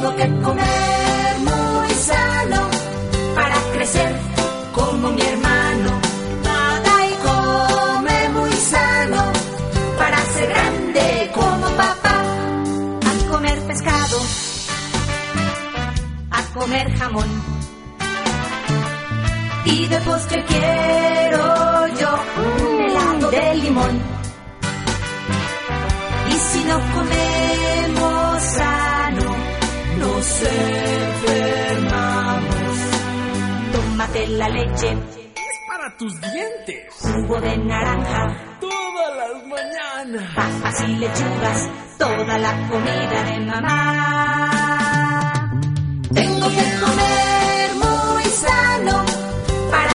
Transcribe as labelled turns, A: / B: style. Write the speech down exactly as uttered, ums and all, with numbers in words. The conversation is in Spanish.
A: Tengo que comer muy sano para crecer como mi hermano. Nada y come muy sano para ser grande como papá. A comer pescado, a comer jamón, y de postre quiero yo un helado de limón. Y si no comemos sano, nos enfermamos. Tómate la leche,
B: es para tus dientes.
A: Jugo de naranja,
B: todas las mañanas.
A: Papas y lechugas, toda la comida de mamá. Tengo que comer